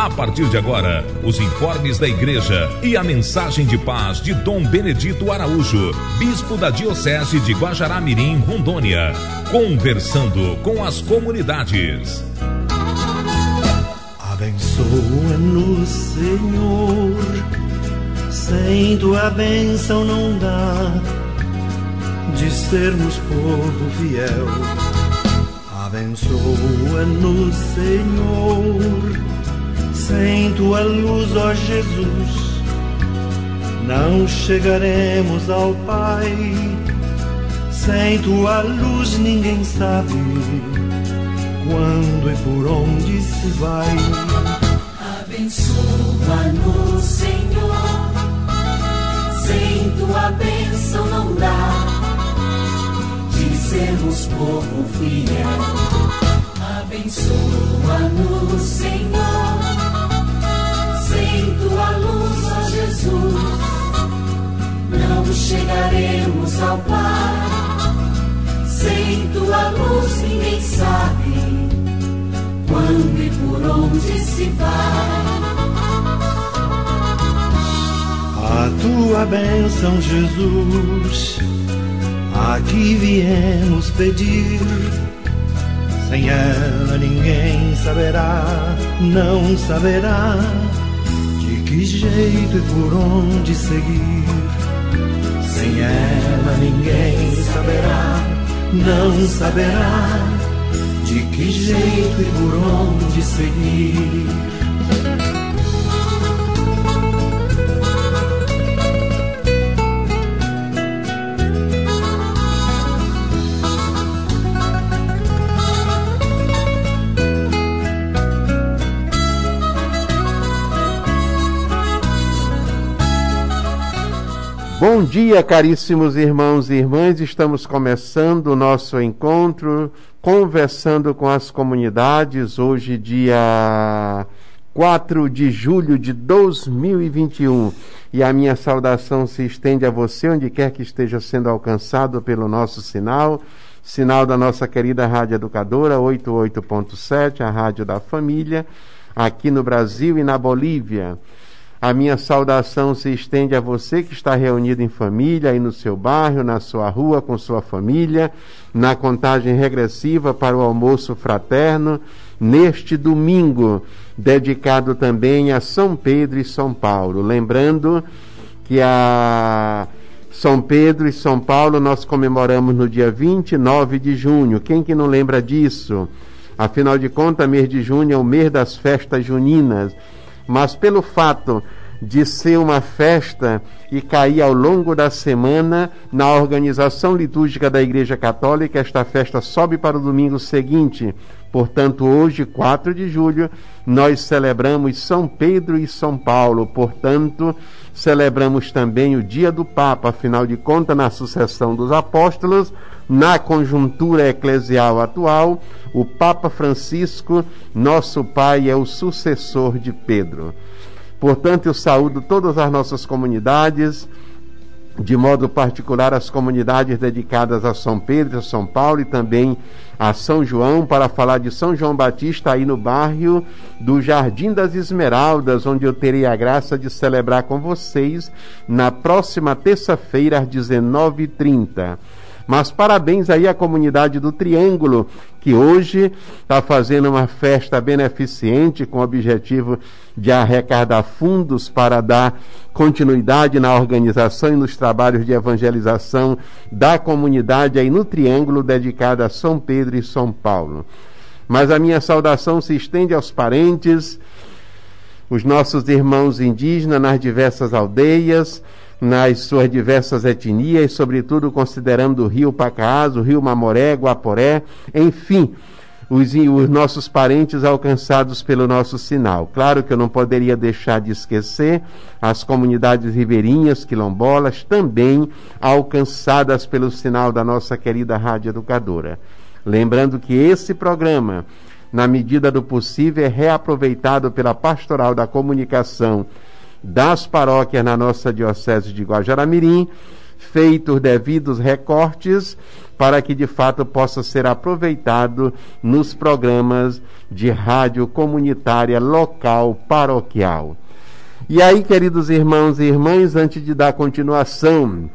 A partir de agora, os informes da igreja e a mensagem de paz de Dom Benedito Araújo, bispo da Diocese de Guajará-Mirim, Rondônia, conversando com as comunidades. Abençoa-nos, Senhor, sem tua bênção não dá de sermos povo fiel. Abençoa-nos, Senhor, sem tua luz, ó Jesus, não chegaremos ao Pai. Sem tua luz ninguém sabe quando e por onde se vai. Abençoa-nos, Senhor, sem tua bênção não dá de sermos povo fiel. Abençoa-nos, Senhor, sem tua luz, ó Jesus, não chegaremos ao Pai. Sem tua luz ninguém sabe quando e por onde se vai. A tua bênção, Jesus, aqui viemos pedir. Sem ela ninguém saberá, não saberá de que jeito e por onde seguir. Sem ela ninguém saberá, não saberá de que jeito e por onde seguir. Bom dia, caríssimos irmãos e irmãs, estamos começando o nosso encontro, conversando com as comunidades, hoje dia 4 de julho de 2021, e a minha saudação se estende a você, onde quer que esteja sendo alcançado pelo nosso sinal da nossa querida Rádio Educadora 88.7, a Rádio da Família, aqui no Brasil e na Bolívia. A minha saudação se estende a você que está reunido em família, aí no seu bairro, na sua rua, com sua família, na contagem regressiva para o almoço fraterno, neste domingo, dedicado também a São Pedro e São Paulo. Lembrando que a São Pedro e São Paulo nós comemoramos no dia 29 de junho. Quem que não lembra disso? Afinal de contas, mês de junho é o mês das festas juninas. Mas pelo fato de ser uma festa e cair ao longo da semana, na organização litúrgica da Igreja Católica, esta festa sobe para o domingo seguinte. Portanto, hoje, 4 de julho, nós celebramos São Pedro e São Paulo. Portanto, celebramos também o dia do Papa. Afinal de contas, na sucessão dos apóstolos, na conjuntura eclesial atual, o Papa Francisco, nosso pai, é o sucessor de Pedro. Portanto, eu saúdo todas as nossas comunidades, de modo particular as comunidades dedicadas a São Pedro, a São Paulo e também a São João, para falar de São João Batista aí no bairro do Jardim das Esmeraldas, onde eu terei a graça de celebrar com vocês na próxima terça-feira às 19h30. Mas parabéns aí à comunidade do Triângulo, que hoje está fazendo uma festa beneficente com o objetivo de arrecadar fundos para dar continuidade na organização e nos trabalhos de evangelização da comunidade aí no Triângulo, dedicada a São Pedro e São Paulo. Mas a minha saudação se estende aos parentes, os nossos irmãos indígenas nas diversas aldeias, nas suas diversas etnias, sobretudo considerando o rio Pacaás, o rio Mamoré, Guaporé, enfim, os nossos parentes alcançados pelo nosso sinal. Claro que eu não poderia deixar de esquecer as comunidades ribeirinhas, quilombolas, também alcançadas pelo sinal da nossa querida Rádio Educadora. Lembrando que esse programa, na medida do possível, é reaproveitado pela Pastoral da Comunicação das paróquias na nossa Diocese de Guajará-Mirim, feitos devidos recortes, para que de fato possa ser aproveitado nos programas de rádio comunitária local paroquial. E aí, queridos irmãos e irmãs, antes de dar continuação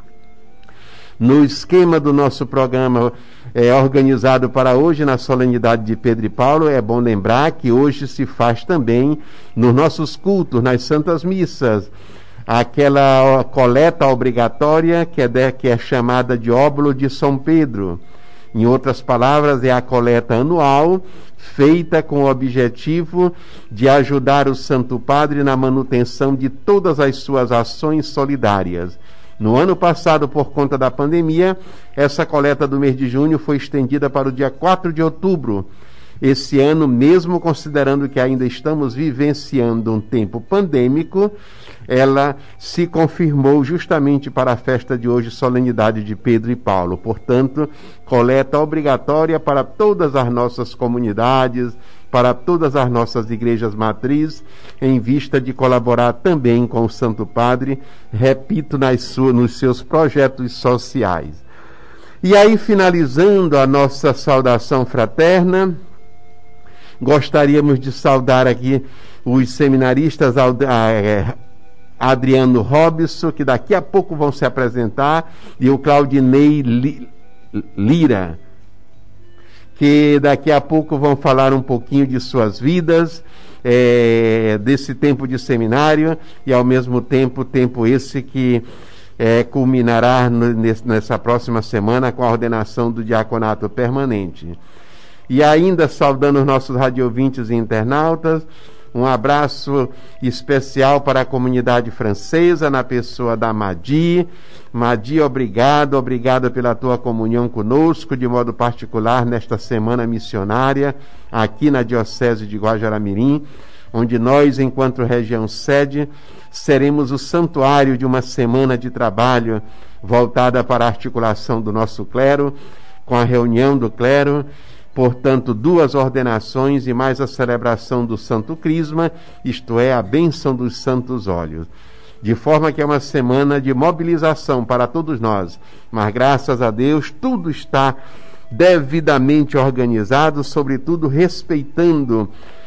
no esquema do nosso programa organizado para hoje na solenidade de Pedro e Paulo, é bom lembrar que hoje se faz também nos nossos cultos, nas santas missas, aquela coleta obrigatória que é chamada de óbolo de São Pedro. Em outras palavras, é a coleta anual feita com o objetivo de ajudar o Santo Padre na manutenção de todas as suas ações solidárias. No ano passado, por conta da pandemia, essa coleta do mês de junho foi estendida para o dia 4 de outubro. Esse ano, mesmo considerando que ainda estamos vivenciando um tempo pandêmico, ela se confirmou justamente para a festa de hoje, solenidade de Pedro e Paulo. Portanto, coleta obrigatória para todas as nossas comunidades, para todas as nossas igrejas matrizes, em vista de colaborar também com o Santo Padre, repito, nos seus projetos sociais. E aí, finalizando a nossa saudação fraterna, gostaríamos de saudar aqui os seminaristas Adriano Robson, que daqui a pouco vão se apresentar, e o Claudinei Lira, que daqui a pouco vão falar um pouquinho de suas vidas, desse tempo de seminário, e ao mesmo tempo esse que culminará nessa próxima semana com a ordenação do diaconato permanente. E ainda saudando os nossos radiovintes e internautas, um abraço especial para a comunidade francesa, na pessoa da Madi. Madi, obrigado pela tua comunhão conosco, de modo particular nesta semana missionária, aqui na Diocese de Guajará-Mirim, onde nós, enquanto região sede, seremos o santuário de uma semana de trabalho voltada para a articulação do nosso clero, com a reunião do clero. Portanto, 2 ordenações e mais a celebração do Santo Crisma, isto é, a bênção dos santos óleos. De forma que é uma semana de mobilização para todos nós. Mas, graças a Deus, tudo está devidamente organizado, sobretudo respeitando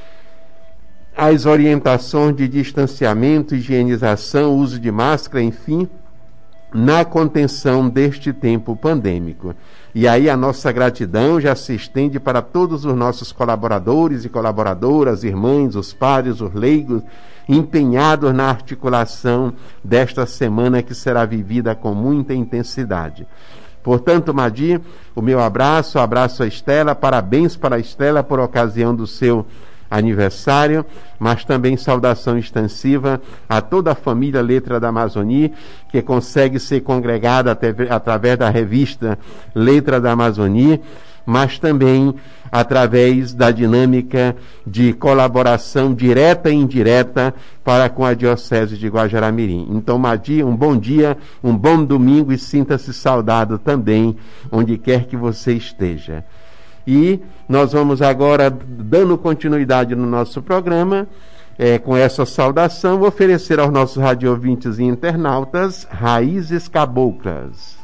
as orientações de distanciamento, higienização, uso de máscara, enfim, na contenção deste tempo pandêmico. E aí a nossa gratidão já se estende para todos os nossos colaboradores e colaboradoras, irmãs, os padres, os leigos, empenhados na articulação desta semana que será vivida com muita intensidade. Portanto, Madi, o meu abraço a Estela, parabéns para a Estela por ocasião do seu aniversário, mas também saudação extensiva a toda a família Letra da Amazônia, que consegue ser congregada através da revista Letra da Amazônia, mas também através da dinâmica de colaboração direta e indireta para com a Diocese de Guajará-Mirim. Então, Madi, um bom dia, um bom domingo, e sinta-se saudado também, onde quer que você esteja. E nós vamos agora, dando continuidade no nosso programa, com essa saudação, oferecer aos nossos radiovintes e internautas Raízes Caboclas.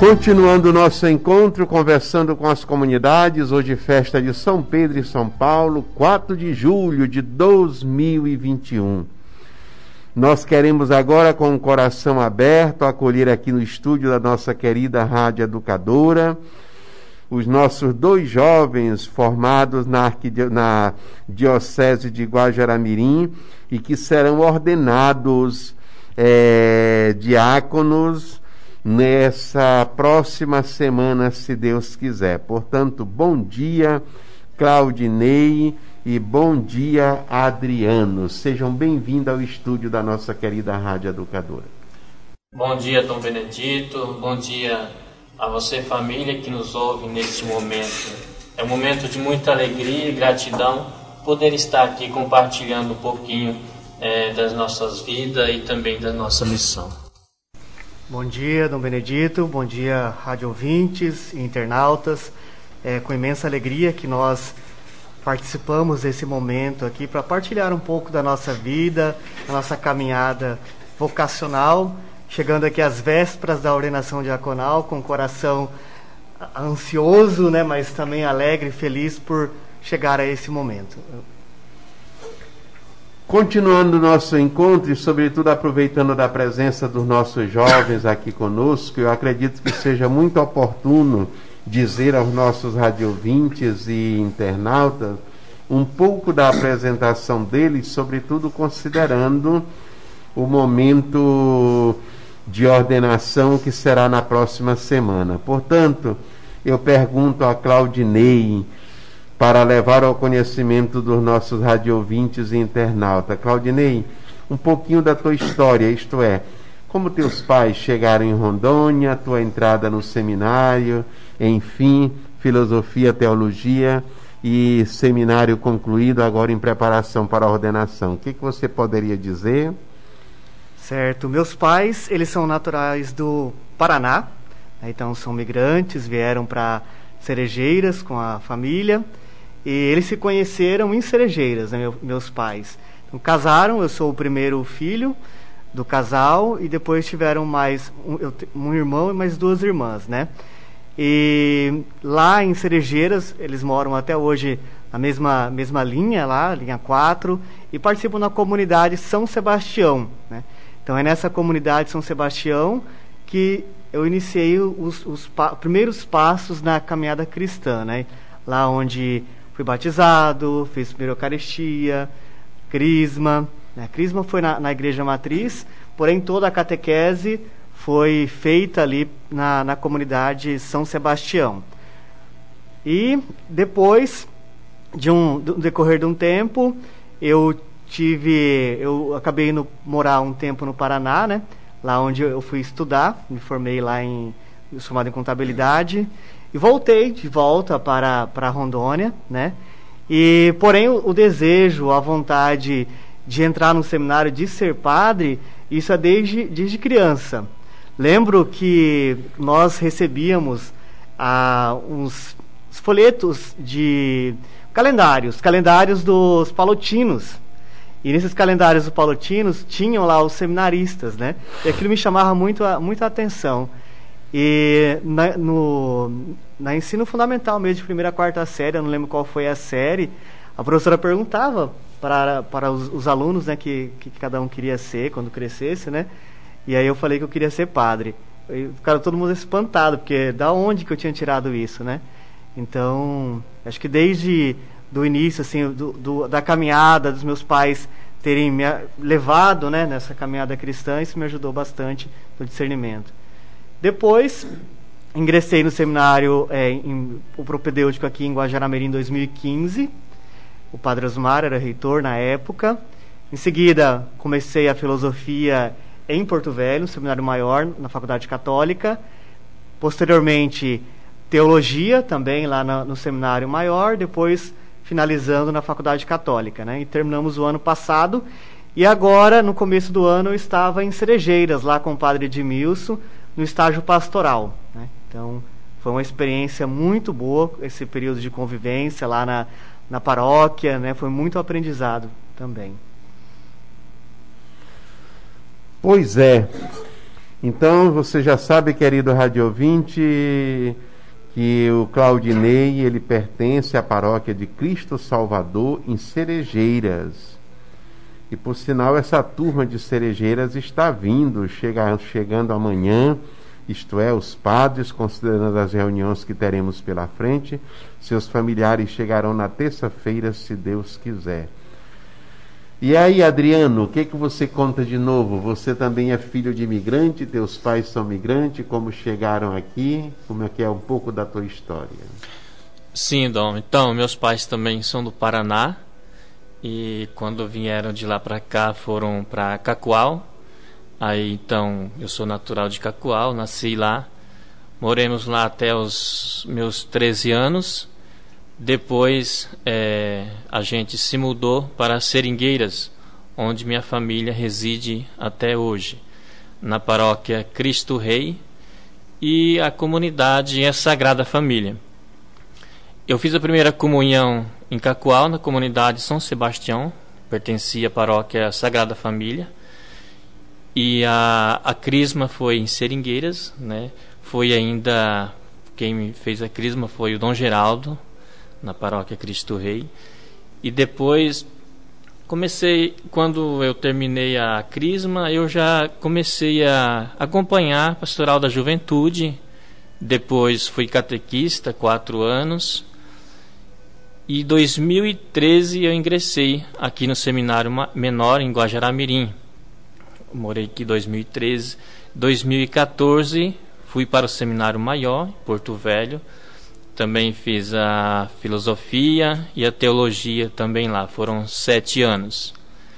Continuando o nosso encontro, conversando com as comunidades, hoje festa de São Pedro e São Paulo, 4 de julho de 2021. Nós queremos agora, com o coração aberto, acolher aqui no estúdio da nossa querida Rádio Educadora, os nossos 2 jovens formados na Diocese de Guajará-Mirim e que serão ordenados diáconos nessa próxima semana, se Deus quiser. Portanto, bom dia, Claudinei, e bom dia, Adriano. Sejam bem-vindos ao estúdio da nossa querida Rádio Educadora. Bom dia, Dom Benedito. Bom dia a você, família, que nos ouve neste momento. É um momento de muita alegria e gratidão poder estar aqui compartilhando um pouquinho das nossas vidas e também da nossa missão. Bom dia, Dom Benedito, bom dia, rádio ouvintes e internautas. É com imensa alegria que nós participamos desse momento aqui para partilhar um pouco da nossa vida, da nossa caminhada vocacional, chegando aqui às vésperas da ordenação diaconal, com o coração ansioso, né, mas também alegre e feliz por chegar a esse momento. Continuando o nosso encontro e, sobretudo, aproveitando da presença dos nossos jovens aqui conosco, eu acredito que seja muito oportuno dizer aos nossos radiovintes e internautas um pouco da apresentação deles, sobretudo considerando o momento de ordenação que será na próxima semana. Portanto, eu pergunto a Claudinei, para levar ao conhecimento dos nossos radiovintes e internautas. Claudinei, um pouquinho da tua história, isto é, como teus pais chegaram em Rondônia, tua entrada no seminário, enfim, filosofia, teologia e seminário concluído agora em preparação para a ordenação. O que você poderia dizer? Certo, meus pais, eles são naturais do Paraná, então são migrantes, vieram para Cerejeiras com a família. E eles se conheceram em Cerejeiras, né, meus pais. Então, casaram, eu sou o primeiro filho do casal, e depois tiveram mais um irmão e mais 2 irmãs, né? E lá em Cerejeiras, eles moram até hoje na mesma linha lá, linha 4, e participam da comunidade São Sebastião, né? Então é nessa comunidade São Sebastião que eu iniciei os primeiros passos na caminhada cristã, né? Lá onde fui batizado, fiz primeira Eucaristia, Crisma. Né? Crisma foi na Igreja Matriz, porém toda a catequese foi feita ali na comunidade São Sebastião. E depois, do decorrer de um tempo, eu acabei indo morar um tempo no Paraná, né? Lá onde eu fui estudar, me formei lá formado em contabilidade. E voltei de volta para Rondônia, né? E, porém, o desejo, a vontade de entrar no seminário, de ser padre, isso é desde criança. Lembro que nós recebíamos uns folhetos de calendários dos palotinos. E nesses calendários dos palotinos tinham lá os seminaristas, né? E aquilo me chamava muito a atenção. E na ensino fundamental mesmo, de 1ª a 4ª série, eu não lembro qual foi a série, a professora perguntava para os alunos, né, que cada um queria ser quando crescesse, né? E aí eu falei que eu queria ser padre. E ficaram todo mundo espantado, porque da onde que eu tinha tirado isso, né? Então, acho que desde do início, assim, da caminhada dos meus pais terem me levado, né, nessa caminhada cristã, isso me ajudou bastante no discernimento. Depois, ingressei no seminário o propedêutico aqui em Guajará-Mirim em 2015. O padre Osmar era reitor na época. Em seguida, comecei a filosofia em Porto Velho, no seminário maior, na Faculdade Católica. Posteriormente, teologia também lá no seminário maior. Depois, finalizando na Faculdade Católica, né? E terminamos o ano passado. E agora, no começo do ano, eu estava em Cerejeiras, lá com o padre Edmilson, no estágio pastoral, né? Então, foi uma experiência muito boa, esse período de convivência lá na paróquia, né? Foi muito aprendizado também. Pois é. Então, você já sabe, querido rádio ouvinte, que o Claudinei, ele pertence à paróquia de Cristo Salvador em Cerejeiras. E, por sinal, essa turma de Cerejeiras está vindo, chegando amanhã, isto é, os padres, considerando as reuniões que teremos pela frente, seus familiares chegarão na terça-feira, se Deus quiser. E aí, Adriano, o que você conta de novo? Você também é filho de imigrante, teus pais são migrantes, como chegaram aqui? Como é que é um pouco da tua história? Sim, Dom. Então, meus pais também são do Paraná, e quando vieram de lá para cá foram para Cacoal. Aí, então, eu sou natural de Cacoal, nasci lá, moremos lá até os meus 13 anos. Depois a gente se mudou para Seringueiras, onde minha família reside até hoje, na paróquia Cristo Rei, e a comunidade é Sagrada Família. Eu fiz a primeira comunhão em Cacoal, na comunidade São Sebastião, pertencia à paróquia Sagrada Família, e a crisma foi em Seringueiras, né? Foi ainda, quem me fez a crisma foi o Dom Geraldo, na paróquia Cristo Rei. E depois quando eu terminei a crisma, eu já comecei a acompanhar a pastoral da juventude. Depois fui catequista 4 anos, e em 2013 eu ingressei aqui no seminário menor em Guajará-Mirim. Morei aqui em 2013. 2014 fui para o seminário maior em Porto Velho. Também fiz a filosofia e a teologia também lá. Foram 7 anos.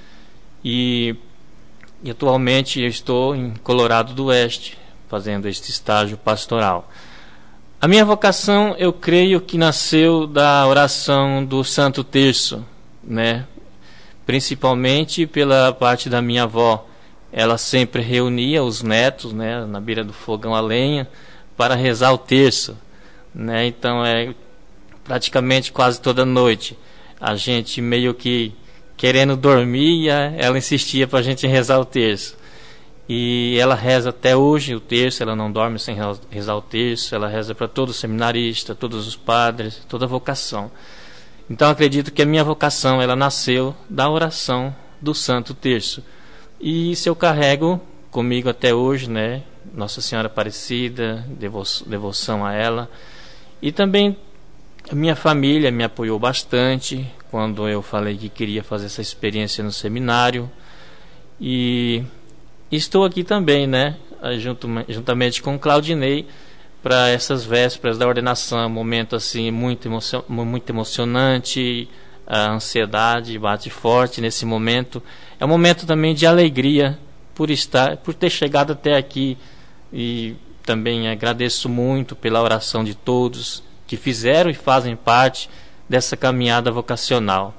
E atualmente eu estou em Colorado do Oeste, fazendo este estágio pastoral. A minha vocação, eu creio que nasceu da oração do Santo Terço, né? Principalmente pela parte da minha avó. Ela sempre reunia os netos, né, na beira do fogão a lenha para rezar o terço. Né? Então praticamente quase toda noite a gente meio que querendo dormir, ela insistia para a gente rezar o terço, e ela reza até hoje o terço. Ela não dorme sem rezar o terço. Ela reza para todo seminarista, todos os padres, toda vocação. Então acredito que a minha vocação ela nasceu da oração do Santo Terço, e isso eu carrego comigo até hoje, né? Nossa Senhora Aparecida, devoção a ela. E também a minha família me apoiou bastante quando eu falei que queria fazer essa experiência no seminário. E estou aqui também, né, juntamente com o Claudinei, para essas vésperas da ordenação. Um momento assim muito emocionante, a ansiedade bate forte nesse momento. É um momento também de alegria por ter chegado até aqui, e também agradeço muito pela oração de todos que fizeram e fazem parte dessa caminhada vocacional.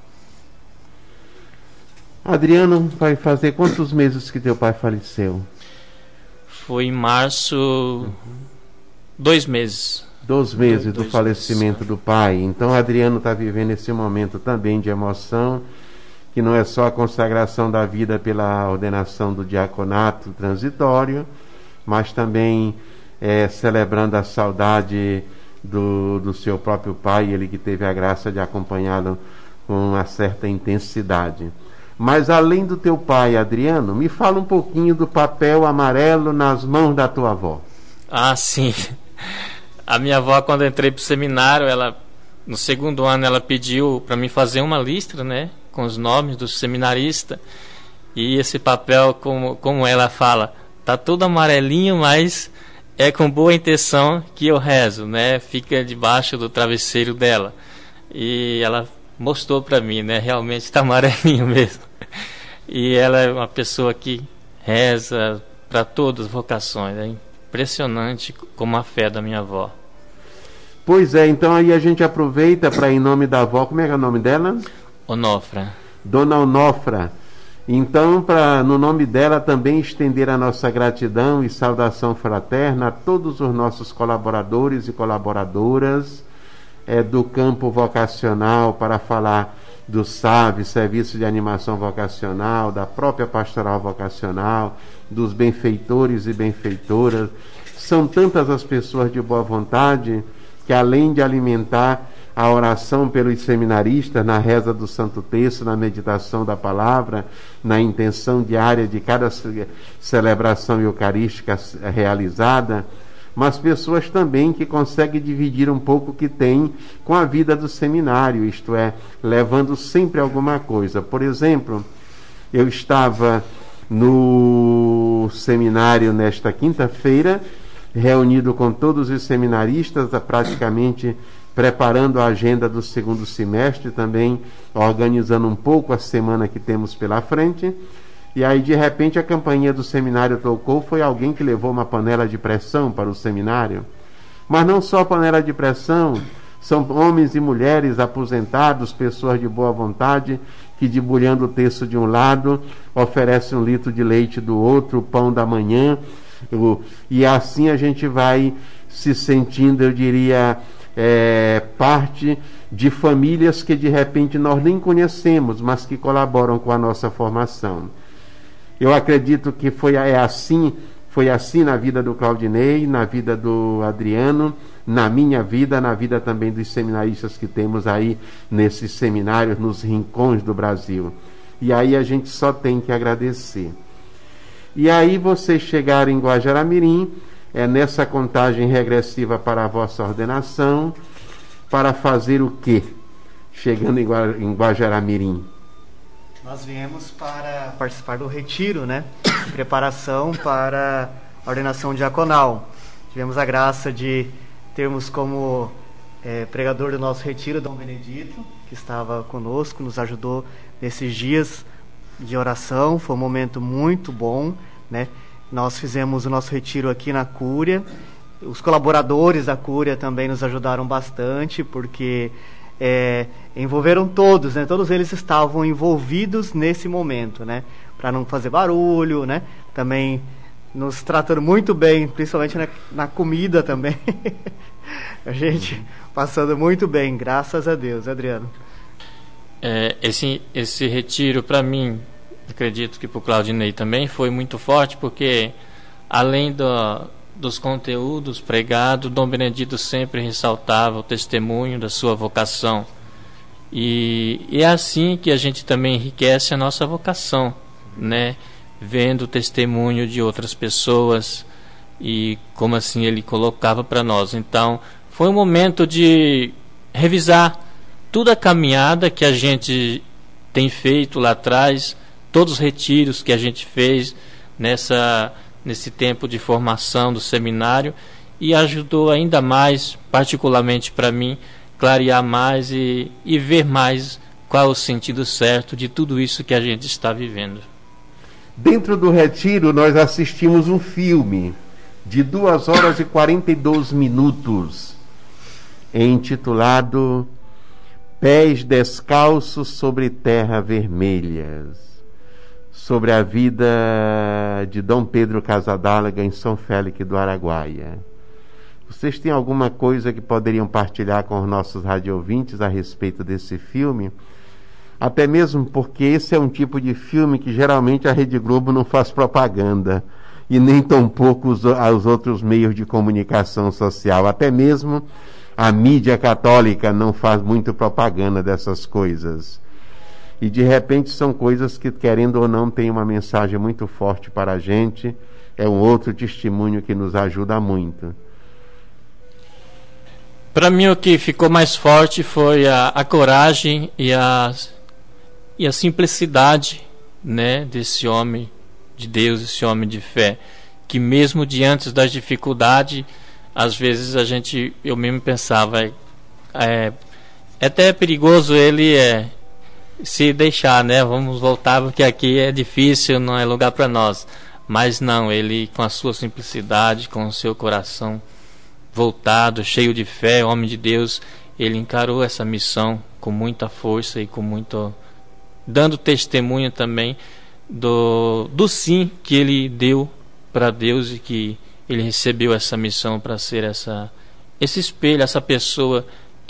Adriano, vai fazer quantos meses que teu pai faleceu? Foi em março, 2 meses. 2 meses do falecimento do pai. Então Adriano está vivendo esse momento também de emoção, que não é só a consagração da vida pela ordenação do diaconato transitório, mas também celebrando a saudade do seu próprio pai, ele que teve a graça de acompanhá-lo com uma certa intensidade. Mas além do teu pai, Adriano, me fala um pouquinho do papel amarelo nas mãos da tua avó. Ah, sim. A minha avó, quando eu entrei para o seminário, no 2º ano, ela pediu para mim fazer uma lista, né, com os nomes dos seminaristas. E esse papel, como ela fala, tá todo amarelinho, mas é com boa intenção que eu rezo, né? Fica debaixo do travesseiro dela. E ela mostrou para mim, né? Realmente está amarelinho mesmo. E ela é uma pessoa que reza para todas as vocações. É impressionante como a fé da minha avó. Pois é, então aí a gente aproveita para, em nome da avó, como é que é o nome dela? Onofra. Dona Onofra. Então, para no nome dela também estender a nossa gratidão e saudação fraterna a todos os nossos colaboradores e colaboradoras do campo vocacional, para falar do SAV, Serviço de Animação Vocacional, da própria Pastoral Vocacional, dos benfeitores e benfeitoras. São tantas as pessoas de boa vontade que, além de alimentar a oração pelos seminaristas, na reza do Santo Terço, na meditação da palavra, na intenção diária de cada celebração eucarística realizada, mas pessoas também que conseguem dividir um pouco o que tem com a vida do seminário, isto é, levando sempre alguma coisa. Por exemplo, eu estava no seminário nesta quinta-feira, reunido com todos os seminaristas, praticamente preparando a agenda do segundo semestre, também organizando um pouco a semana que temos pela frente. E aí, de repente, a campainha do seminário tocou. Foi alguém que levou uma panela de pressão para o seminário. Mas não só panela de pressão, são homens e mulheres aposentados, pessoas de boa vontade, que, debulhando o terço de um lado, oferecem 1 litro de leite do outro, o pão da manhã. E assim a gente vai se sentindo, eu diria, parte de famílias que de repente nós nem conhecemos, mas que colaboram com a nossa formação. Eu acredito que foi assim na vida do Claudinei, na vida do Adriano, na minha vida, na vida também dos seminaristas que temos aí nesses seminários, nos rincões do Brasil. E aí a gente só tem que agradecer. E aí vocês chegarem em Guajará-Mirim, nessa contagem regressiva para a vossa ordenação, para fazer o quê? Chegando em Guajará-Mirim. Nós viemos para participar do retiro, né? Preparação para a ordenação diaconal. Tivemos a graça de termos como pregador do nosso retiro Dom Benedito, que estava conosco, nos ajudou nesses dias de oração. Foi um momento muito bom, né? Nós fizemos o nosso retiro aqui na Cúria. Os colaboradores da Cúria também nos ajudaram bastante, porque envolveram todos, né? Todos eles estavam envolvidos nesse momento, né? Para não fazer barulho, né? Também nos tratando muito bem, principalmente na comida também. A gente passando muito bem, graças a Deus, Adriano. Esse retiro, para mim, acredito que para o Claudinei também foi muito forte, porque além dos conteúdos pregados, Dom Benedito sempre ressaltava o testemunho da sua vocação. E é assim que a gente também enriquece a nossa vocação, né? Vendo o testemunho de outras pessoas e como assim ele colocava para nós. Então, foi um momento de revisar toda a caminhada que a gente tem feito lá atrás, todos os retiros que a gente fez nesse tempo de formação do seminário, e ajudou ainda mais, particularmente para mim, clarear mais e ver mais qual é o sentido certo de tudo isso que a gente está vivendo. Dentro do retiro, nós assistimos um filme de 2 horas e 42 minutos, intitulado Pés Descalços sobre Terra Vermelhas, sobre a vida de Dom Pedro Casadáliga em São Félix do Araguaia. Vocês têm alguma coisa que poderiam partilhar com os nossos radiovintes a respeito desse filme? Até mesmo porque esse é um tipo de filme que geralmente a Rede Globo não faz propaganda, e nem tampouco os outros meios de comunicação social. Até mesmo a mídia católica não faz muito propaganda dessas coisas. E de repente são coisas que, querendo ou não, têm uma mensagem muito forte para a gente. É um outro testemunho que nos ajuda muito. Para mim, o que ficou mais forte foi a coragem e a simplicidade, né, desse homem de Deus, esse homem de fé, que mesmo diante das dificuldades, às vezes eu mesmo pensava, é até perigoso ele se deixar, né? Vamos voltar porque aqui é difícil, não é lugar para nós. Mas não, ele com a sua simplicidade, com o seu coração voltado, cheio de fé, homem de Deus, ele encarou essa missão com muita força e com muito, dando testemunho também do sim que ele deu para Deus, e que ele recebeu essa missão para ser esse espelho, essa pessoa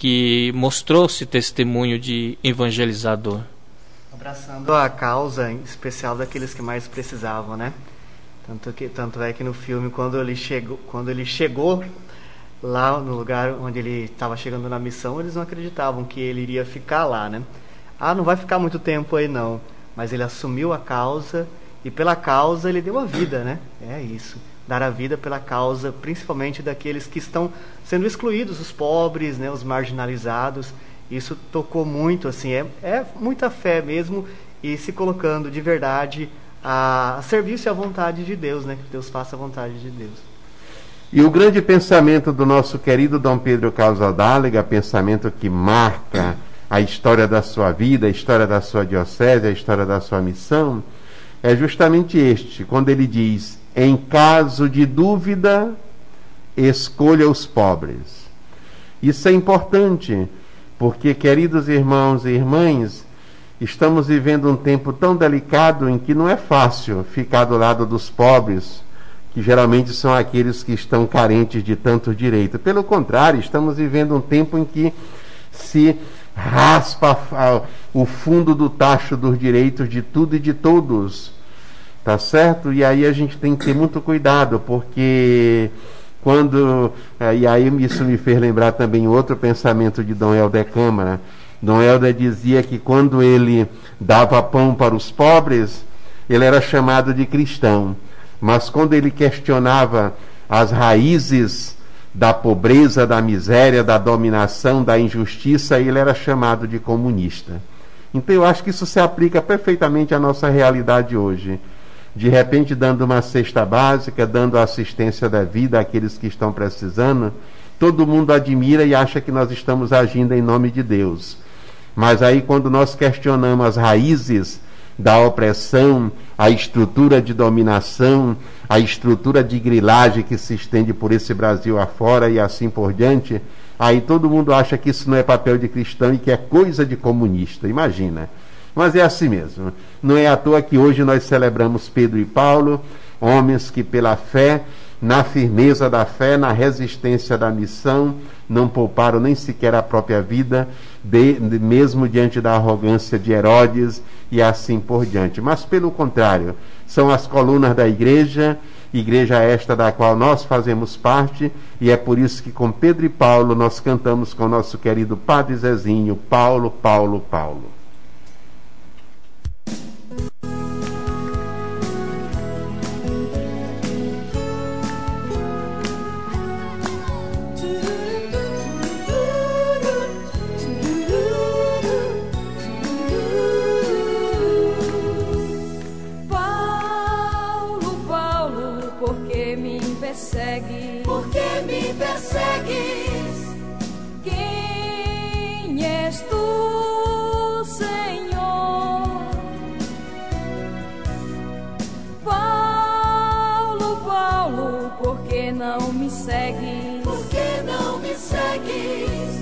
que mostrou-se testemunho de evangelizador. Abraçando a causa em especial daqueles que mais precisavam, né? Tanto é que no filme, quando ele chegou lá no lugar onde ele estava chegando na missão, eles não acreditavam que ele iria ficar lá, né? Não vai ficar muito tempo aí não, mas ele assumiu a causa e pela causa ele deu a vida, né? É isso, dar a vida pela causa, principalmente daqueles que estão sendo excluídos, os pobres, né? Os marginalizados. Isso tocou muito, assim, é muita fé mesmo, e se colocando de verdade a serviço e à vontade de Deus, né? Que Deus faça a vontade de Deus. E o grande pensamento do nosso querido Dom Pedro Casaldáliga, pensamento que marca a história da sua vida, a história da sua diocese, a história da sua missão, é justamente este, quando ele diz: em caso de dúvida, escolha os pobres. Isso é importante, porque, queridos irmãos e irmãs, estamos vivendo um tempo tão delicado em que não é fácil ficar do lado dos pobres, que geralmente são aqueles que estão carentes de tanto direito. Pelo contrário, estamos vivendo um tempo em que se raspa o fundo do tacho dos direitos de tudo e de todos, tá certo? E aí a gente tem que ter muito cuidado, porque e aí isso me fez lembrar também outro pensamento de Dom Helder Câmara. Dom Helder dizia que quando ele dava pão para os pobres, ele era chamado de cristão, mas quando ele questionava as raízes da pobreza, da miséria, da dominação, da injustiça, ele era chamado de comunista. Então eu acho que isso se aplica perfeitamente à nossa realidade hoje. De repente, dando uma cesta básica, dando assistência da vida àqueles que estão precisando, todo mundo admira e acha que nós estamos agindo em nome de Deus. Mas aí, quando nós questionamos as raízes da opressão, a estrutura de dominação, a estrutura de grilagem que se estende por esse Brasil afora e assim por diante, aí todo mundo acha que isso não é papel de cristão e que é coisa de comunista. Imagina. Mas é assim mesmo. Não é à toa que hoje nós celebramos Pedro e Paulo, homens que pela fé, na firmeza da fé, na resistência da missão, não pouparam nem sequer a própria vida, mesmo diante da arrogância de Herodes e assim por diante. Mas pelo contrário, são as colunas da igreja esta da qual nós fazemos parte, e é por isso que com Pedro e Paulo nós cantamos com o nosso querido Padre Zezinho, Paulo, Paulo, Paulo. Por que me persegues? Quem és tu, Senhor? Paulo, Paulo, por que não me segues? Por que não me segues?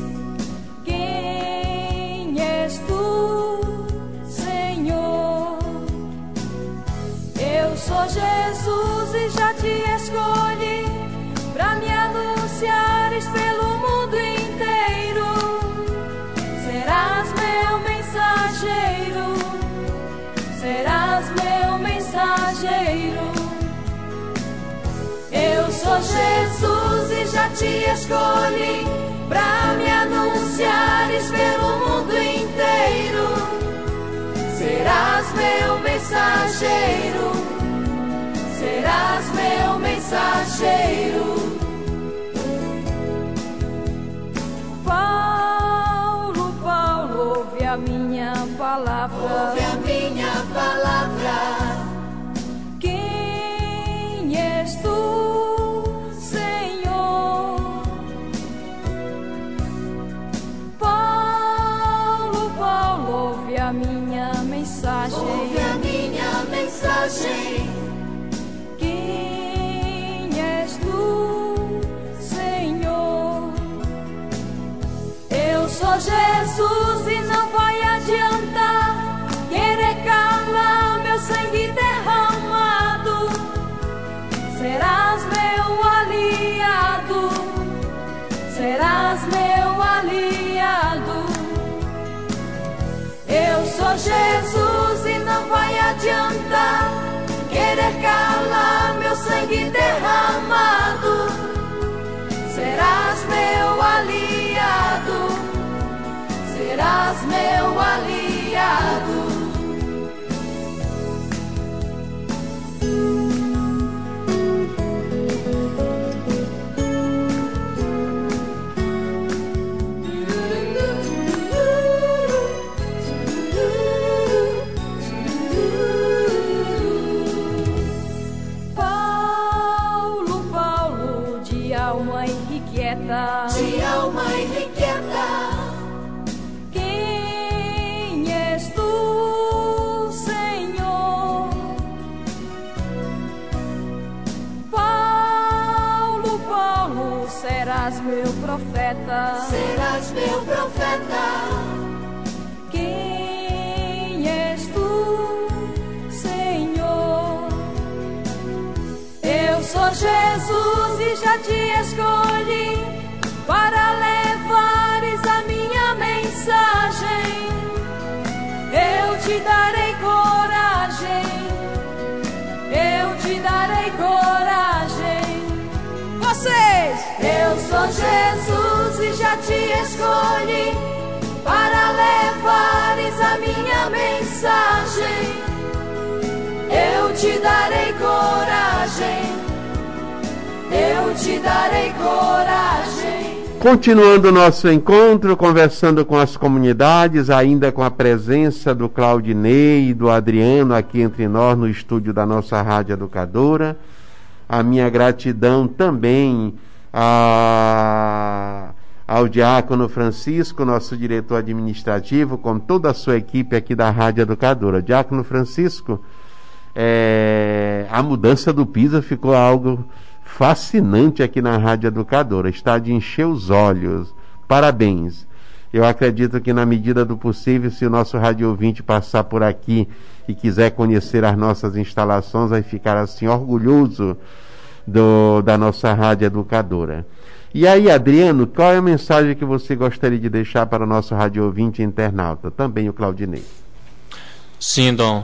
Quem és tu, Senhor? Eu sou Jesus e já te escolhi pra me anunciares pelo mundo inteiro. Serás meu mensageiro, serás meu mensageiro. Eu sou Jesus e já te escolhi pra me anunciares pelo mundo inteiro. Serás meu mensageiro, serás meu mensageiro. Paulo, Paulo, ouve a minha palavra. Ouve a minha palavra. Quem és tu, Senhor? Paulo, Paulo, ouve a minha mensagem. Ouve a minha mensagem. Sou Jesus e não vai adiantar querer calar meu sangue derramado. Serás meu aliado, serás meu aliado. sou Jesus e não vai adiantar querer calar meu sangue derramado. Serás meu aliado, serás meu aliado. De alma irrequieta, quem és tu, Senhor? Paulo, Paulo, serás meu profeta. Serás meu profeta. Quem és tu, Senhor? Eu sou Jesus e já te escolhi para levares a minha mensagem. Eu te darei coragem, eu te darei coragem. Vocês! Eu sou Jesus e já te escolhi para levares a minha mensagem. Eu te darei coragem, eu te darei coragem. Continuando o nosso encontro, conversando com as comunidades, ainda com a presença do Claudinei e do Adriano aqui entre nós no estúdio da nossa Rádio Educadora. A minha gratidão também ao Diácono Francisco, nosso diretor administrativo, com toda a sua equipe aqui da Rádio Educadora. Diácono Francisco, a mudança do piso ficou algo fascinante aqui na Rádio Educadora, está de encher os olhos. Parabéns. Eu acredito que na medida do possível, se o nosso rádio ouvinte passar por aqui e quiser conhecer as nossas instalações, vai ficar assim orgulhoso da nossa Rádio Educadora. E aí, Adriano, qual é a mensagem que você gostaria de deixar para o nosso rádio ouvinte internauta? Também o Claudinei. Sim, Dom.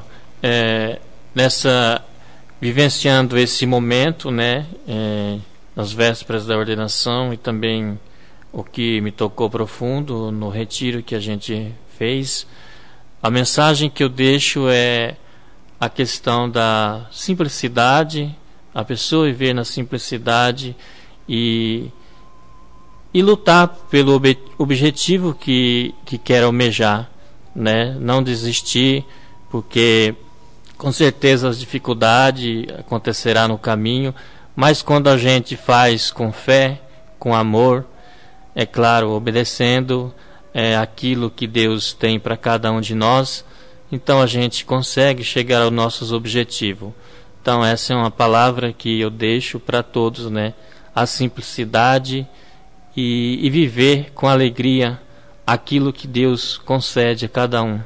Vivenciando esse momento, né, nas vésperas da ordenação, e também o que me tocou profundo no retiro que a gente fez, a mensagem que eu deixo é a questão da simplicidade, a pessoa viver na simplicidade e lutar pelo objetivo que quer almejar, né, não desistir, porque com certeza as dificuldades acontecerá no caminho, mas quando a gente faz com fé, com amor, é claro, obedecendo aquilo que Deus tem para cada um de nós, então a gente consegue chegar aos nossos objetivos. Então essa é uma palavra que eu deixo para todos, né? A simplicidade e viver com alegria aquilo que Deus concede a cada um.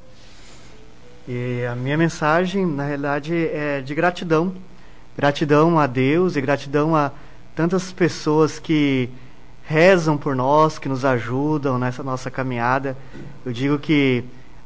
E a minha mensagem, na realidade, é de gratidão. Gratidão a Deus e gratidão a tantas pessoas que rezam por nós, que nos ajudam nessa nossa caminhada. Eu digo que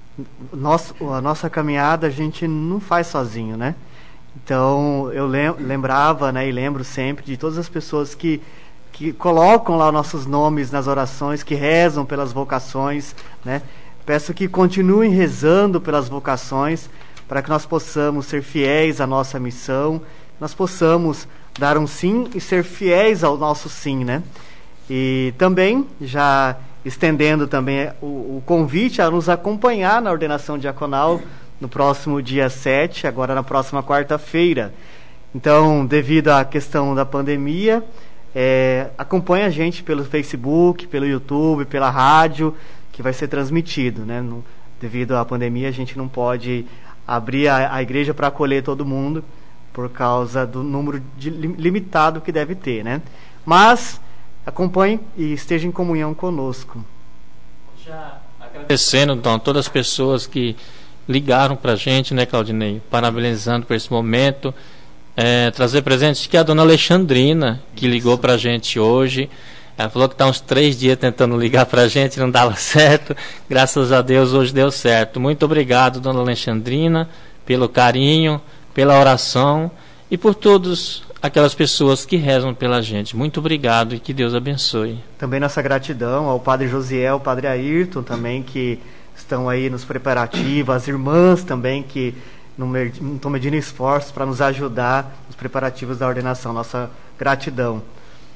a nossa caminhada a gente não faz sozinho, né? Então, eu lembrava, né, e lembro sempre de todas as pessoas que colocam lá nossos nomes nas orações, que rezam pelas vocações, né? Peço que continuem rezando pelas vocações, para que nós possamos ser fiéis à nossa missão, nós possamos dar um sim e ser fiéis ao nosso sim, né? E também, já estendendo também o convite a nos acompanhar na ordenação diaconal no próximo dia 7, agora na próxima quarta-feira. Então, devido à questão da pandemia, acompanhe a gente pelo Facebook, pelo YouTube, pela rádio, que vai ser transmitido, né? Devido à pandemia, a gente não pode abrir a igreja para acolher todo mundo, por causa do número limitado que deve ter, né? Mas acompanhe e esteja em comunhão conosco. Já agradecendo, então, todas as pessoas que ligaram para a gente, né, Claudinei? Parabenizando por esse momento. Trazer presente que é a dona Alexandrina, que ligou para a gente hoje. Ela falou que está uns 3 dias tentando ligar para a gente, não dava certo. Graças a Deus, hoje deu certo. Muito obrigado, dona Alexandrina, pelo carinho, pela oração e por todas aquelas pessoas que rezam pela gente. Muito obrigado e que Deus abençoe. Também nossa gratidão ao Padre Josiel, ao Padre Ayrton também, que estão aí nos preparativos, as irmãs também que não estão medindo esforços para nos ajudar nos preparativos da ordenação. Nossa gratidão.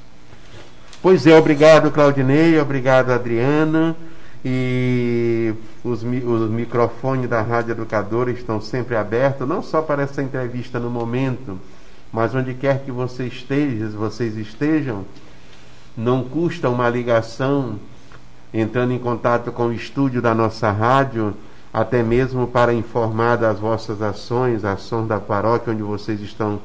Pois é, obrigado Claudinei, obrigado Adriana, e os microfones da Rádio Educadora estão sempre abertos, não só para essa entrevista no momento, mas onde quer que vocês estejam, não custa uma ligação, entrando em contato com o estúdio da nossa rádio, até mesmo para informar das vossas ações da paróquia onde vocês estão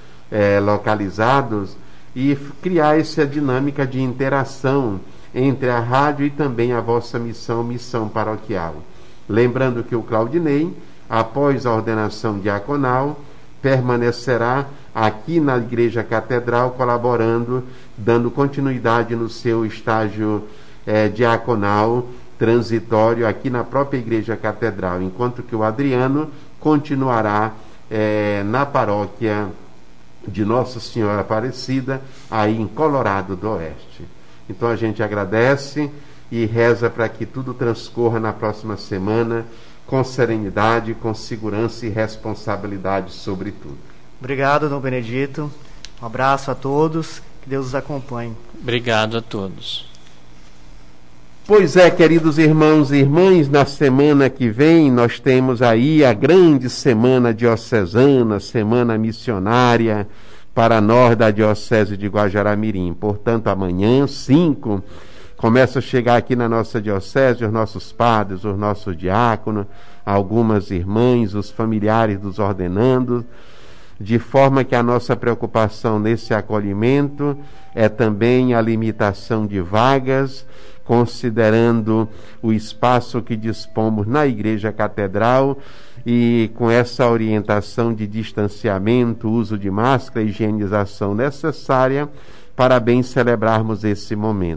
localizados, e criar essa dinâmica de interação entre a rádio e também a vossa missão paroquial. Lembrando que o Claudinei, após a ordenação diaconal, permanecerá aqui na Igreja Catedral, colaborando, dando continuidade no seu estágio diaconal transitório aqui na própria Igreja Catedral, enquanto que o Adriano continuará na paróquia de Nossa Senhora Aparecida, aí em Colorado do Oeste. Então a gente agradece e reza para que tudo transcorra na próxima semana com serenidade, com segurança e responsabilidade sobretudo. Obrigado, Dom Benedito. Um abraço a todos, que Deus os acompanhe. Obrigado a todos. Pois é, queridos irmãos e irmãs, na semana que vem nós temos aí a grande semana diocesana, semana missionária para nós da Diocese de Guajará-Mirim. Portanto, amanhã, 5, começa a chegar aqui na nossa diocese os nossos padres, os nossos diáconos, algumas irmãs, os familiares dos ordenandos, de forma que a nossa preocupação nesse acolhimento é também a limitação de vagas, considerando o espaço que dispomos na Igreja Catedral e com essa orientação de distanciamento, uso de máscara, higienização necessária para bem celebrarmos esses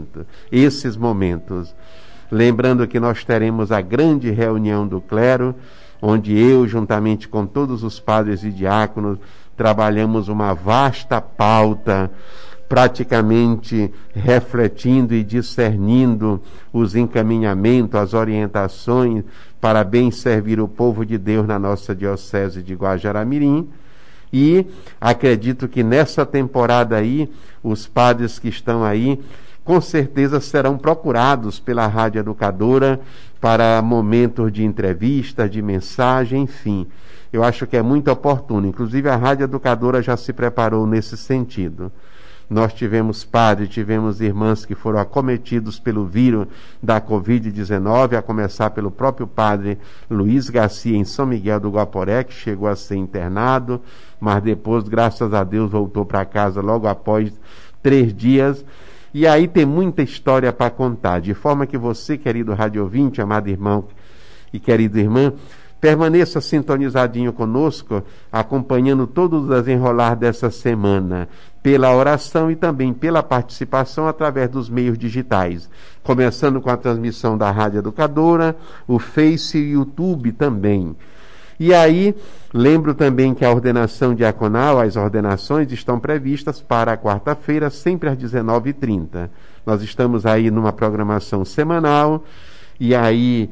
momentos. Lembrando que nós teremos a grande reunião do clero, onde eu, juntamente com todos os padres e diáconos, trabalhamos uma vasta pauta, praticamente refletindo e discernindo os encaminhamentos, as orientações para bem servir o povo de Deus na nossa Diocese de Guajará-Mirim. E acredito que nessa temporada aí, os padres que estão aí, com certeza serão procurados pela Rádio Educadora para momentos de entrevista, de mensagem, enfim. Eu acho que é muito oportuno. Inclusive a Rádio Educadora já se preparou nesse sentido. Nós tivemos padres, tivemos irmãs que foram acometidos pelo vírus da Covid-19, a começar pelo próprio padre Luiz Garcia em São Miguel do Guaporé, que chegou a ser internado, mas depois, graças a Deus, voltou para casa logo após 3 dias. E aí tem muita história para contar, de forma que você, querido rádio ouvinte, amado irmão e querida irmã, permaneça sintonizadinho conosco, acompanhando todo o desenrolar dessa semana, pela oração e também pela participação através dos meios digitais, começando com a transmissão da Rádio Educadora, o Face e o YouTube também. E aí, lembro também que a ordenação diaconal, as ordenações estão previstas para a quarta-feira, sempre às 19h30. Nós estamos aí numa programação semanal, e aí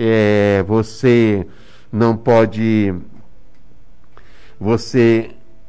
você não pode... Você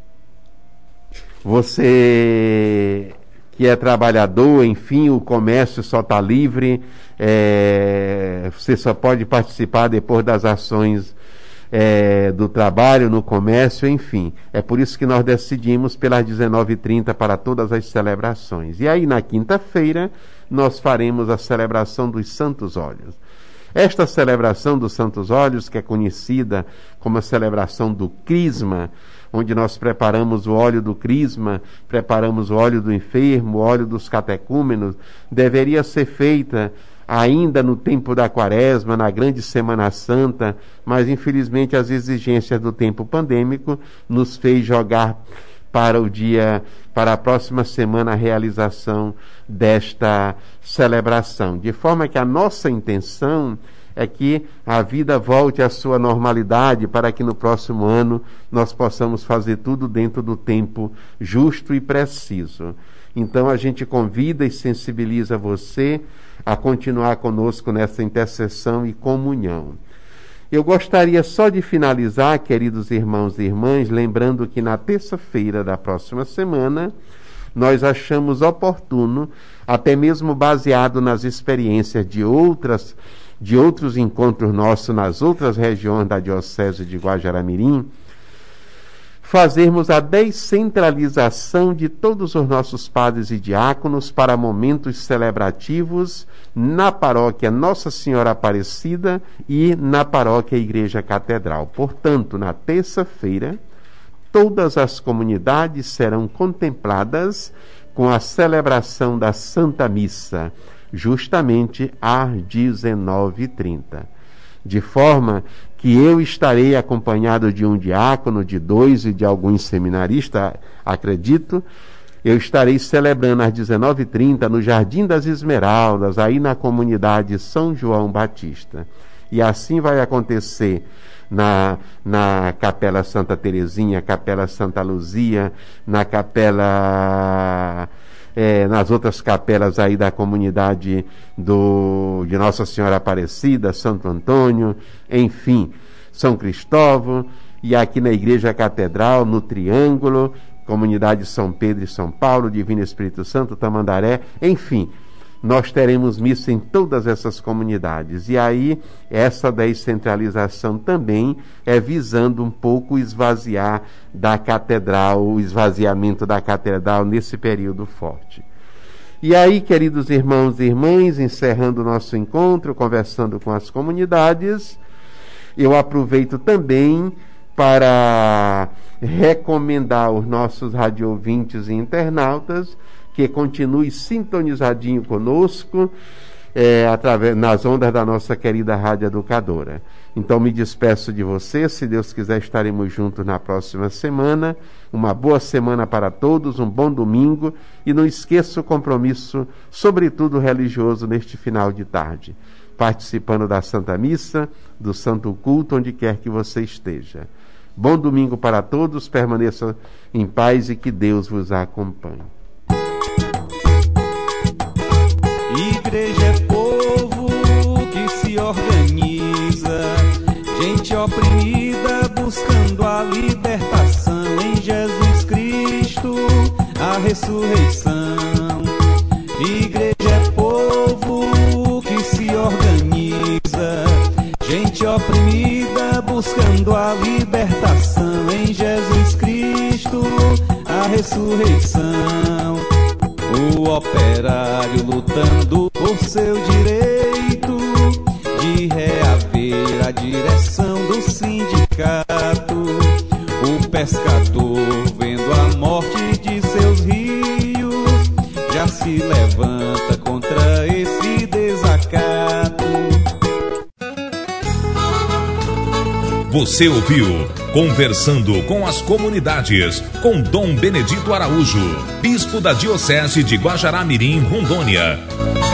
que é trabalhador, enfim, o comércio só está livre, você só pode participar depois das ações do trabalho, no comércio, enfim. É por isso que nós decidimos pelas 19h30 para todas as celebrações. E aí na quinta-feira nós faremos a celebração dos Santos Óleos. Esta celebração dos Santos Óleos, que é conhecida como a celebração do Crisma, onde nós preparamos o óleo do Crisma, preparamos o óleo do enfermo, o óleo dos catecúmenos, deveria ser feita ainda no tempo da Quaresma, na grande Semana Santa, mas infelizmente as exigências do tempo pandêmico nos fez jogar para a próxima semana a realização desta celebração. De forma que a nossa intenção é que a vida volte à sua normalidade, para que no próximo ano nós possamos fazer tudo dentro do tempo justo e preciso. Então a gente convida e sensibiliza você a continuar conosco nessa intercessão e comunhão. Eu gostaria só de finalizar, queridos irmãos e irmãs, lembrando que na terça-feira da próxima semana, nós achamos oportuno, até mesmo baseado nas experiências de outros encontros nossos nas outras regiões da Diocese de Guajará-Mirim, fazermos a descentralização de todos os nossos padres e diáconos para momentos celebrativos na paróquia Nossa Senhora Aparecida e na paróquia Igreja Catedral. Portanto, na terça-feira, todas as comunidades serão contempladas com a celebração da Santa Missa, justamente às 19h30. De forma que eu estarei acompanhado de um diácono, de 2 e de alguns seminaristas, acredito. Eu estarei celebrando às 19h30 no Jardim das Esmeraldas, aí na comunidade São João Batista. E assim vai acontecer na Capela Santa Terezinha, Capela Santa Luzia, na Capela... nas outras capelas aí da comunidade de Nossa Senhora Aparecida, Santo Antônio, enfim, São Cristóvão, e aqui na Igreja Catedral, no Triângulo, comunidade São Pedro e São Paulo, Divino Espírito Santo, Tamandaré, enfim, nós teremos missa em todas essas comunidades. E aí, essa descentralização também é visando um pouco esvaziar da catedral, o esvaziamento da catedral nesse período forte. E aí, queridos irmãos e irmãs, encerrando o nosso encontro, conversando com as comunidades, eu aproveito também para recomendar aos nossos radioouvintes e internautas que continue sintonizadinho conosco nas ondas da nossa querida Rádio Educadora. Então me despeço de você, se Deus quiser estaremos juntos na próxima semana. Uma boa semana para todos, um bom domingo, e não esqueça o compromisso, sobretudo religioso, neste final de tarde, participando da Santa Missa, do Santo Culto, onde quer que você esteja. Bom domingo para todos, permaneça em paz e que Deus vos acompanhe. Igreja é povo que se organiza, gente oprimida buscando a libertação em Jesus Cristo, a ressurreição. Igreja é povo que se organiza, gente oprimida buscando a libertação em Jesus Cristo, a ressurreição. O operário lutando por seu direito de reaver a direção do sindicato. O pescador vendo a morte de seus rios já se levanta contra esse desacato. Você ouviu Conversando com as Comunidades, com Dom Benedito Araújo, Bispo da Diocese de Guajará-Mirim, Rondônia.